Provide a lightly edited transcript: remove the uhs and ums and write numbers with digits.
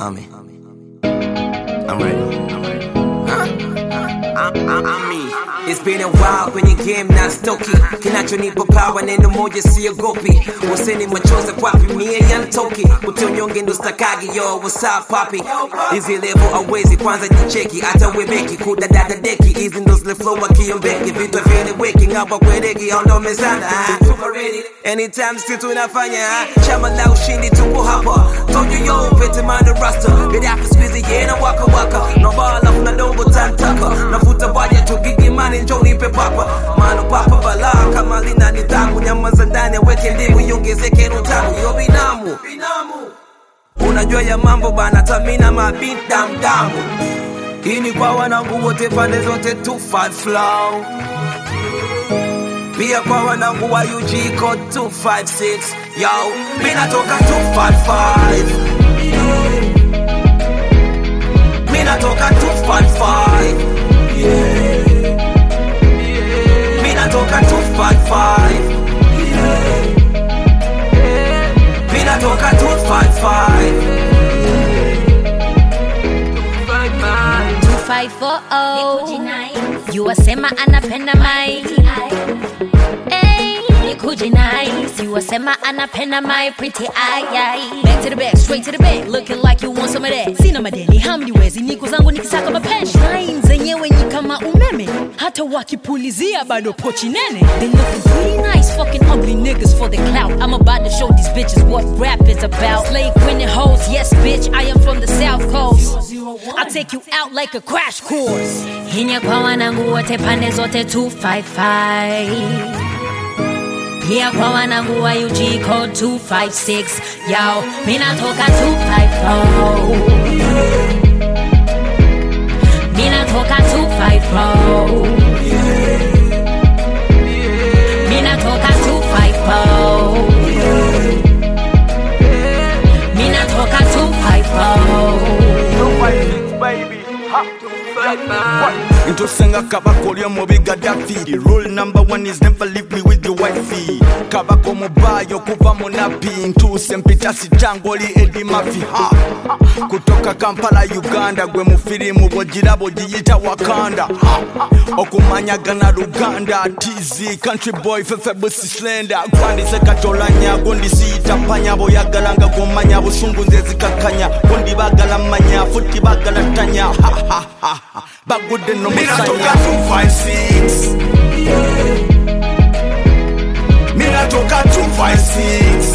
Ami. I'm ready. I'm me. It's been a while kwenye game na stoki. Kinachonipa power neno moja siogopi. Useni machozi kwapi mie yantoki. Utonyonge ndo stakagi yo what's up papi. Hizi level hawezi kwanza jicheki. Hata webeki kudadada deki. Hizi ndo zile flow akiombeki. Vitu vile weki ngapa kwedeki hondo mezana. Super ready. Anytime still tunafanya. Chama la ushindi tupo hapa. Told you yo pete manda rasta. Get after squeezy yeah na waka waka. No ball up na dongo tantaka. Nafuta baja tugigi mani njoni pe papa. Mano papa bala kama lina nidhamu. Nyama za ndani weke ndimu yongezeke rutamu. Yo binamu unajua ya mambo bana tamina mabindamu damu. Hii ni kwa wanangu wote pande zote 25 flow. Pia kwa wanangu wa UG code 256. Yo, mina toka 255. Mina toka 255. Yeah. Mina toka 255. Yeah. Mina toka 255. 254. You wasema anapenda mai. Nikuji nice. You wasema anapenda my pretty eye. Back to the back, straight to the back. Looking like you want some of that. Sina madeni, hamdi wezi. Niko zangu nikisaka mapenzi. Lines zenyewe ni kama umeme. Hata wakipulizia bado pochi nene. They looking pretty nice, fucking ugly niggas for the clout. I'm about to show these bitches what rap is about. Slave queen and hoes, yes bitch, I am from the south coast. I'll take you out like a crash course. Hinya kwa wanangu wote pande zote 255. Pia kwa wanangu wa UG code 256. Yo, mina toka 254. Mina toka 254. Mina toka 254. Mina toka 254. 256 baby. Ha. Into senga kabako lyo mobi Gaddafi. Rule number 1 is never leave me with your wifey. Kabako mobayo kuva monapi. Into sempita sitangoli Eddie Murphy. Ha. Kutoka Kampala Uganda gwe mufirimu bojirabo jiyita Wakanda. Ha. Okumanya gana Luganda. TZ country boy fefe busi slender. Kwandi sekatolanya gondi siyita panya boyagalanga gomanya busungu nzezi kakanya. Gondi bagala manya futi bagala tanya. Ha ha ha. Bagude no Mina toka 256. Mina toka 256.